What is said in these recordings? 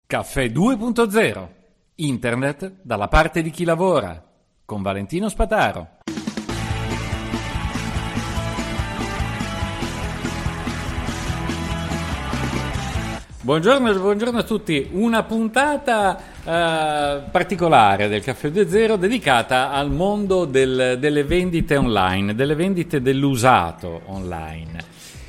Caffè 2.0. Internet dalla parte di chi lavora. Con Valentino Spataro. Buongiorno a tutti. Una puntata particolare del Caffè 2.0 dedicata al mondo delle vendite online, delle vendite dell'usato online.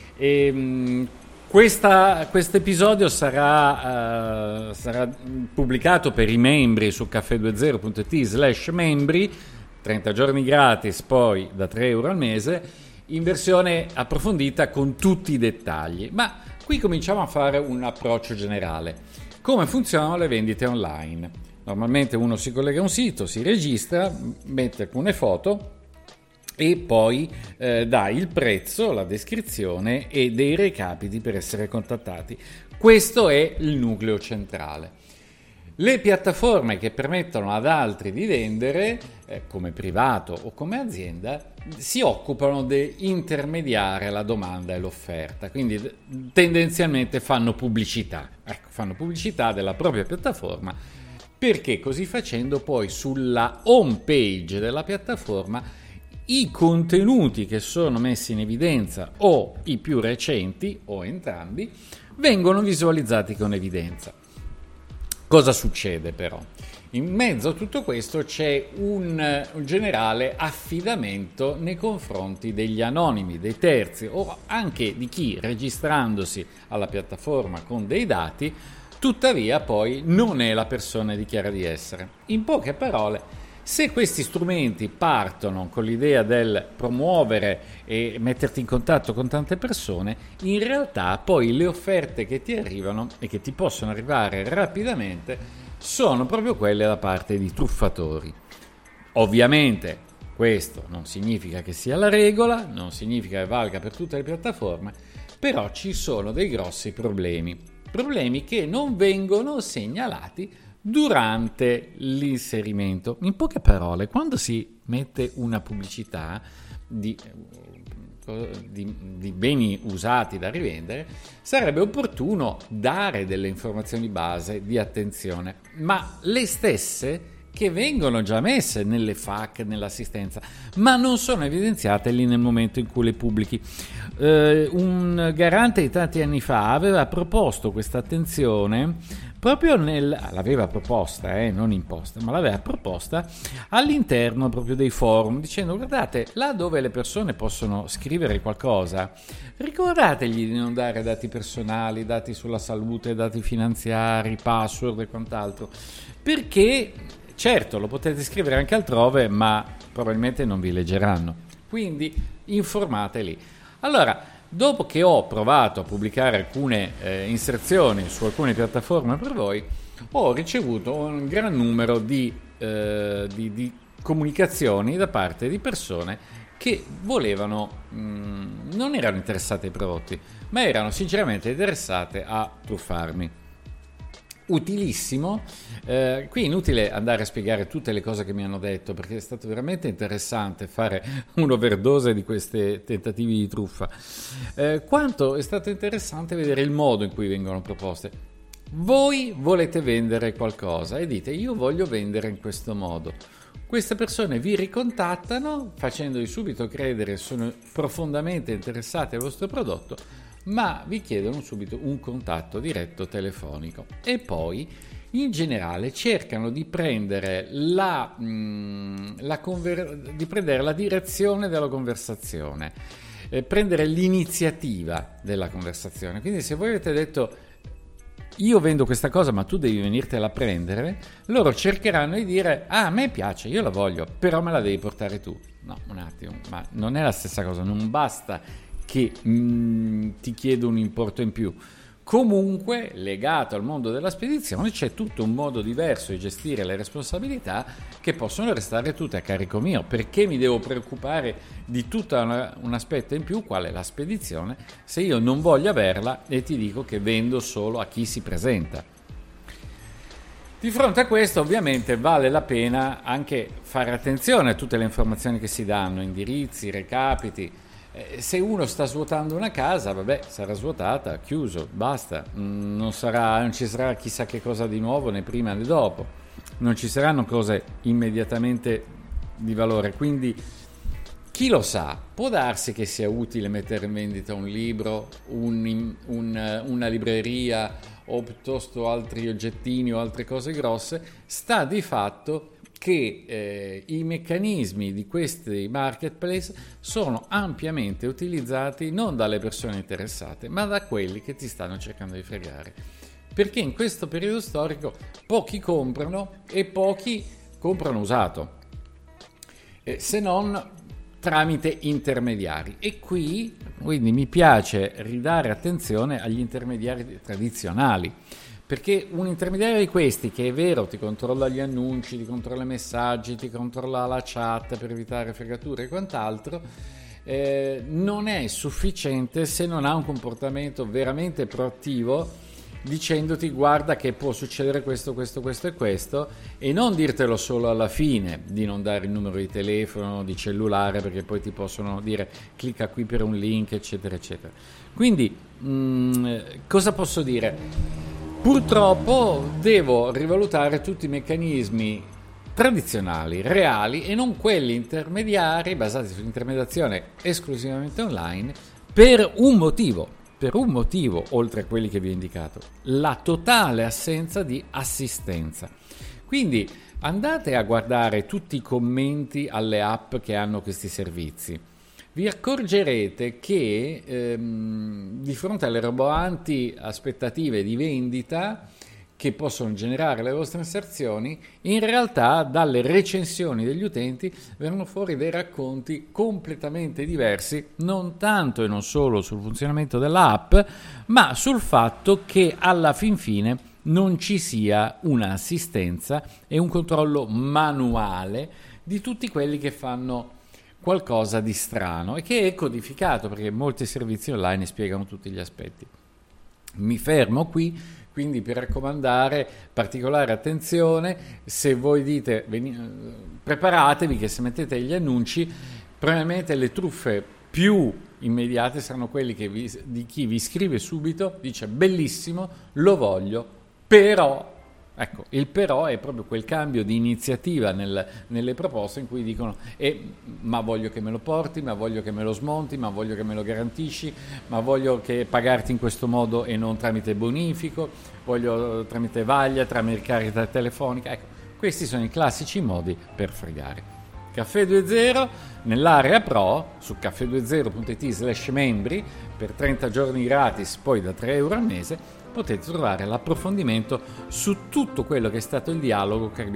Questo episodio sarà pubblicato per i membri su caffè20.it/membri, 30 giorni gratis, poi da 3 euro al mese, in versione approfondita con tutti i dettagli. Ma qui cominciamo a fare un approccio generale. Come funzionano le vendite online? Normalmente uno si collega a un sito, si registra, mette alcune foto e poi dà il prezzo, la descrizione e dei recapiti per essere contattati. Questo è il nucleo centrale. Le piattaforme che permettono ad altri di vendere, come privato o come azienda, si occupano di intermediare la domanda e l'offerta, quindi tendenzialmente fanno pubblicità della propria piattaforma, perché così facendo poi sulla home page della piattaforma i contenuti che sono messi in evidenza o i più recenti o entrambi vengono visualizzati con evidenza. Cosa succede però? In mezzo a tutto questo c'è un generale affidamento nei confronti degli anonimi, dei terzi o anche di chi registrandosi alla piattaforma con dei dati tuttavia poi non è la persona che dichiara di essere. In poche parole, se questi strumenti partono con l'idea del promuovere e metterti in contatto con tante persone, in realtà poi le offerte che ti arrivano e che ti possono arrivare rapidamente sono proprio quelle da parte di truffatori. Ovviamente questo non significa che sia la regola, non significa che valga per tutte le piattaforme, però ci sono dei grossi problemi che non vengono segnalati durante l'inserimento. In poche parole, quando si mette una pubblicità di beni usati da rivendere, sarebbe opportuno dare delle informazioni base di attenzione, ma le stesse che vengono già messe nelle FAQ, nell'assistenza, ma non sono evidenziate lì nel momento in cui le pubblichi. Un garante di tanti anni fa aveva proposto questa attenzione proprio l'aveva proposta, non imposta, ma l'aveva proposta all'interno proprio dei forum, dicendo: guardate, là dove le persone possono scrivere qualcosa, ricordategli di non dare dati personali, dati sulla salute, dati finanziari, password e quant'altro, perché certo lo potete scrivere anche altrove, ma probabilmente non vi leggeranno, quindi informate lì. Allora, dopo che ho provato a pubblicare alcune inserzioni su alcune piattaforme per voi, ho ricevuto un gran numero di comunicazioni da parte di persone che non erano interessate ai prodotti, ma erano sinceramente interessate a truffarmi. Utilissimo, qui è inutile andare a spiegare tutte le cose che mi hanno detto, perché è stato veramente interessante fare un'overdose di questi tentativi di truffa, quanto è stato interessante vedere il modo in cui vengono proposte. Voi volete vendere qualcosa e dite: io voglio vendere in questo modo. Queste persone vi ricontattano facendovi subito credere che sono profondamente interessate al vostro prodotto, ma vi chiedono subito un contatto diretto telefonico e poi in generale cercano di prendere la direzione della conversazione, prendere l'iniziativa della conversazione. Quindi se voi avete detto: io vendo questa cosa ma tu devi venirtela a prendere, loro cercheranno di dire: ah, a me piace, io la voglio, però me la devi portare tu. No, un attimo, ma non è la stessa cosa, non basta che ti chiedo un importo in più. Comunque, legato al mondo della spedizione, c'è tutto un modo diverso di gestire le responsabilità che possono restare tutte a carico mio. Perché mi devo preoccupare di tutto un aspetto in più, qual è la spedizione, se io non voglio averla e ti dico che vendo solo a chi si presenta? Di fronte a questo, ovviamente, vale la pena anche fare attenzione a tutte le informazioni che si danno, indirizzi, recapiti, Se uno sta svuotando una casa, vabbè, sarà svuotata, chiuso, basta. Non ci sarà chissà che cosa di nuovo né prima né dopo. Non ci saranno cose immediatamente di valore. Quindi, chi lo sa, può darsi che sia utile mettere in vendita un libro, una libreria o piuttosto altri oggettini o altre cose grosse. Sta di fatto che i meccanismi di questi marketplace sono ampiamente utilizzati non dalle persone interessate, ma da quelli che ti stanno cercando di fregare. Perché in questo periodo storico pochi comprano e pochi comprano usato, se non tramite intermediari. E qui quindi mi piace ridare attenzione agli intermediari tradizionali, perché un intermediario di questi, che è vero ti controlla gli annunci, ti controlla i messaggi, ti controlla la chat per evitare fregature e quant'altro, non è sufficiente se non ha un comportamento veramente proattivo, dicendoti guarda che può succedere questo e questo, e non dirtelo solo alla fine, di non dare il numero di telefono, di cellulare, perché poi ti possono dire clicca qui per un link, eccetera eccetera. Quindi cosa posso dire? Purtroppo devo rivalutare tutti i meccanismi tradizionali, reali, e non quelli intermediari basati sull'intermediazione esclusivamente online, per un motivo, oltre a quelli che vi ho indicato: la totale assenza di assistenza. Quindi andate a guardare tutti i commenti alle app che hanno questi servizi. Vi accorgerete che di fronte alle roboanti aspettative di vendita che possono generare le vostre inserzioni, in realtà dalle recensioni degli utenti vengono fuori dei racconti completamente diversi, non tanto e non solo sul funzionamento dell'app, ma sul fatto che alla fin fine non ci sia un'assistenza e un controllo manuale di tutti quelli che fanno qualcosa di strano, e che è codificato, perché molti servizi online spiegano tutti gli aspetti. Mi fermo qui, quindi, per raccomandare particolare attenzione. Se voi dite preparatevi che se mettete gli annunci, probabilmente le truffe più immediate saranno quelli di chi vi scrive subito, dice bellissimo, lo voglio, però. Ecco, il però è proprio quel cambio di iniziativa nelle proposte in cui dicono ma voglio che me lo porti, ma voglio che me lo smonti, ma voglio che me lo garantisci, ma voglio che pagarti in questo modo e non tramite bonifico, voglio tramite vaglia, tramite carta telefonica. Ecco, questi sono i classici modi per fregare. Caffè 2.0 nell'area Pro su caffè20.it/membri per 30 giorni gratis, poi da €3 al mese potete trovare l'approfondimento su tutto quello che è stato il dialogo che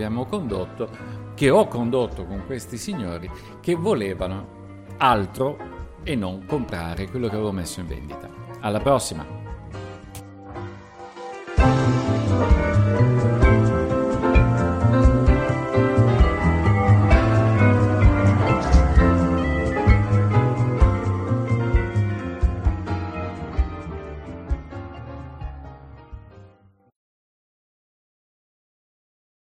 ho condotto con questi signori che volevano altro e non comprare quello che avevo messo in vendita. Alla prossima!